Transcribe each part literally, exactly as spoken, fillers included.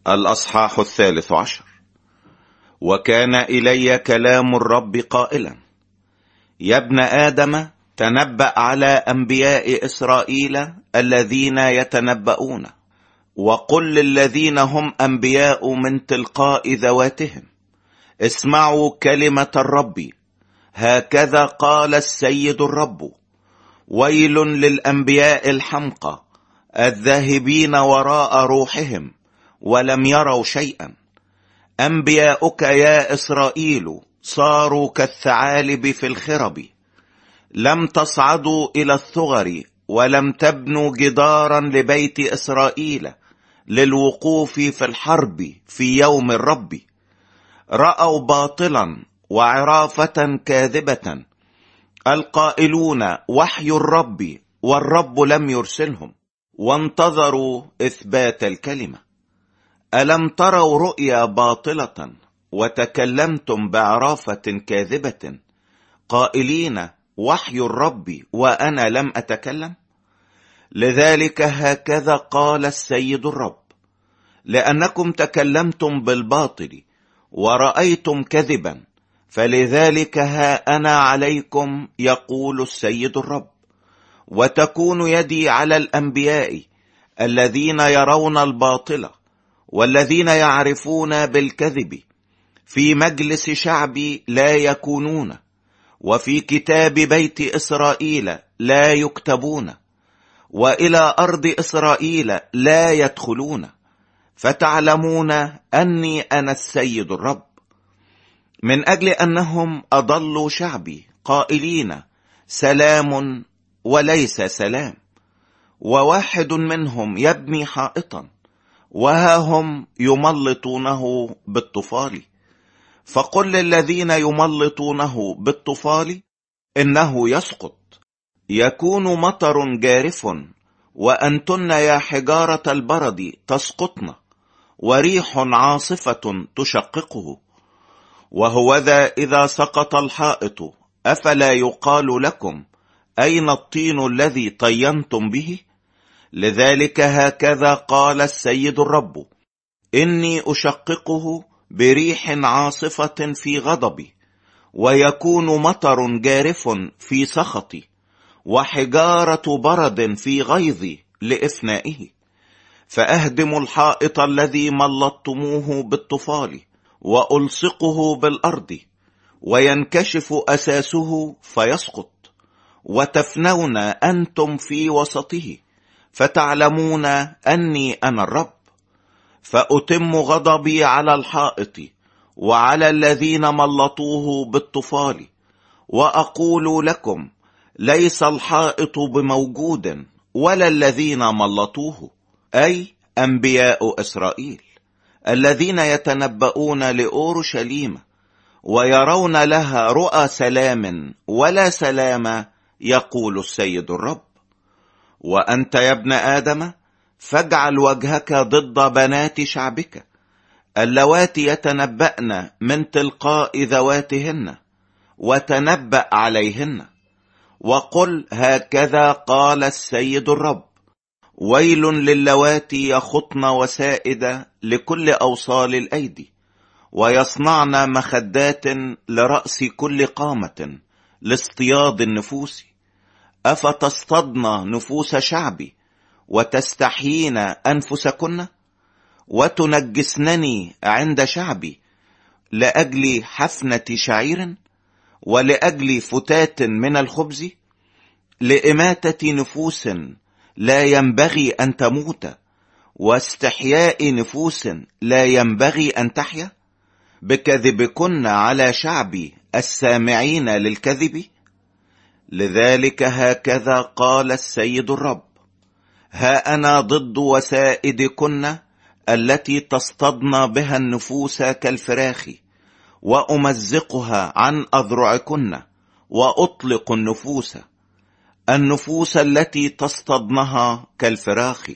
الأصحاح الثالث عشر. وكان إلي كلام الرب قائلا: يا ابن آدم، تنبأ على أنبياء إسرائيل الذين يتنبؤون، وقل للذين هم أنبياء من تلقاء ذواتهم: اسمعوا كلمة الرب، هكذا قال السيد الرب: ويل للأنبياء الحمقى الذاهبين وراء روحهم ولم يروا شيئا. أنبياؤك يا إسرائيل صاروا كالثعالب في الخرب، لم تصعدوا إلى الثغر ولم تبنوا جدارا لبيت إسرائيل للوقوف في الحرب في يوم الرب. رأوا باطلا وعرافة كاذبة، القائلون وحي الرب والرب لم يرسلهم، وانتظروا إثبات الكلمة. ألم تروا رؤيا باطلة وتكلمتم بعرافة كاذبة، قائلين وحي الرب وأنا لم أتكلم؟ لذلك هكذا قال السيد الرب: لأنكم تكلمتم بالباطل ورأيتم كذبا، فلذلك ها أنا عليكم يقول السيد الرب، وتكون يدي على الأنبياء الذين يرون الباطل والذين يعرفون بالكذب، في مجلس شعبي لا يكونون، وفي كتاب بيت إسرائيل لا يكتبون، وإلى أرض إسرائيل لا يدخلون، فتعلمون أني أنا السيد الرب. من أجل أنهم أضلوا شعبي قائلين سلام وليس سلام، وواحد منهم يبني حائطا وها هم يملطونه بالطفال. فقل للذين يملطونه بالطفال إنه يسقط، يكون مطر جارف، وأنتن يا حجارة البرد تسقطن، وريح عاصفة تشققه. وهوذا إذا سقط الحائط أفلا يقال لكم أين الطين الذي طينتم به؟ لذلك هكذا قال السيد الرب: إني أشققه بريح عاصفة في غضبي، ويكون مطر جارف في سخطي، وحجارة برد في غيظي لإفنائه. فأهدم الحائط الذي ملطتموه بالطفال، وألصقه بالأرض، وينكشف أساسه فيسقط، وتفنون أنتم في وسطه، فتعلمون أني أنا الرب. فأتم غضبي على الحائط وعلى الذين ملطوه بالطفال، وأقول لكم: ليس الحائط بموجود ولا الذين ملطوه، أي أنبياء إسرائيل الذين يتنبؤون لأورشليم ويرون لها رؤى سلام ولا سلام، يقول السيد الرب. وأنت يا ابن آدم، فاجعل وجهك ضد بنات شعبك اللواتي يتنبأن من تلقاء ذواتهن، وتنبأ عليهن، وقل هكذا قال السيد الرب: ويل للواتي يخطن وسائد لكل أوصال الأيدي، ويصنعن مخدات لرأس كل قامة لاصطياد النفوس. أفتصطدن نفوس شعبي وتستحيين أنفسكن، وتنجسنني عند شعبي لأجل حفنة شعير، ولأجل فتات من الخبز، لإماتة نفوس لا ينبغي أن تموت، واستحياء نفوس لا ينبغي أن تحيا، بكذبكن على شعبي السامعين للكذب. لذلك هكذا قال السيد الرب: ها أنا ضد وسائدكن التي تصطدن بها النفوس كالفراخ، وأمزقها عن أذرعكن، وأطلق النفوس النفوس التي تصطدنها كالفراخ،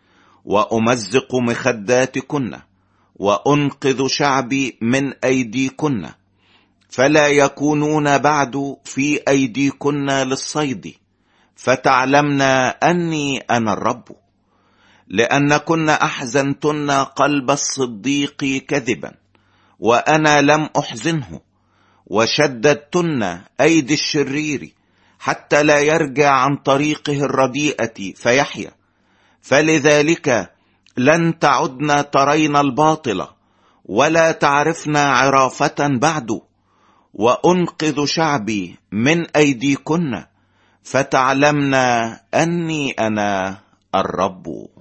وأمزق مخداتكن، وأنقذ شعبي من أيديكن، فلا يكونون بعد في أيديكن للصيد، فتعلمنا أني أنا الرب. لأنكن أحزنتن قلب الصديق كذبا وأنا لم أحزنه، وشددتن أيدي الشرير حتى لا يرجع عن طريقه الرديئة فيحيا. فلذلك لن تعدن ترين الباطل ولا تعرفن عرافة بعد، وأنقذ شعبي من أيديكن فتعلمن أني أنا الرب.